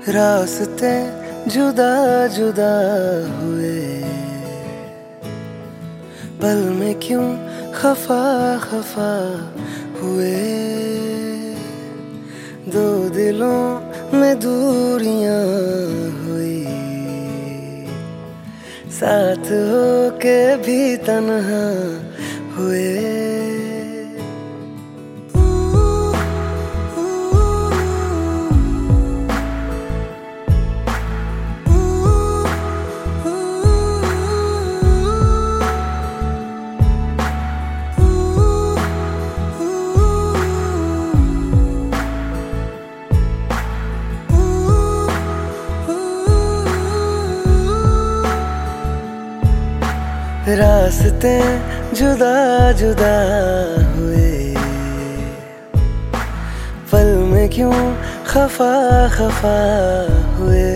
रास्ते जुदा जुदा हुए, पल में क्यों खफा खफा हुए। दो दिलों में दूरियां हुई, साथ होके भी तन्हा हुए। रास्ते जुदा जुदा हुए, पल में क्यों खफा खफा हुए।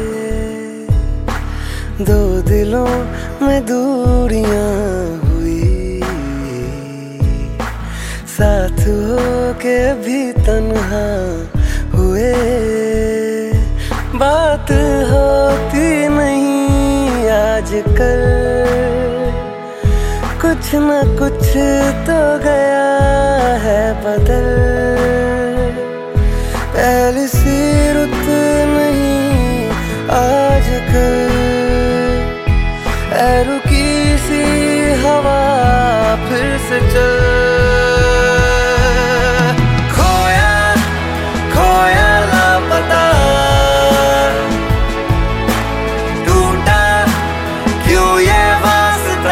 दो दिलों में दूरियां हुई, साथ होके भी तन्हा हुए। बात होती नहीं आजकल, कुछ न कुछ तो गया है बदल। पहली सी रुत नहीं आजकल, ऐ रुकी सी हवा फिर से चल। खोया खोया लापता, टूटा क्यों ये वास्ता।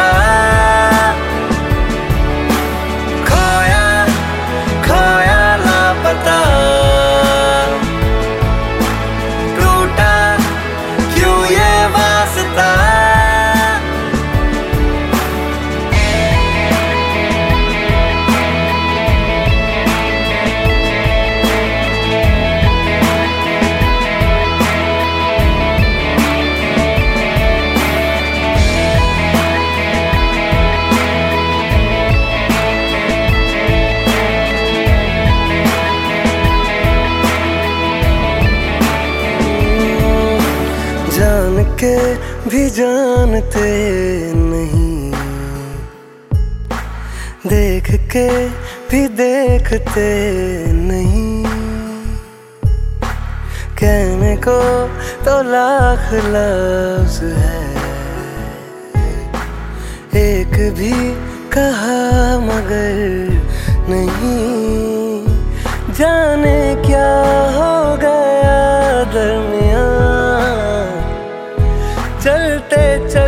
जान के भी जानते नहीं, देख के भी देखते नहीं। कहने को तो लाख लफ्ज है, एक भी कहा मगर नहीं। जाने क्या हो गया दरमियां, चलते चलते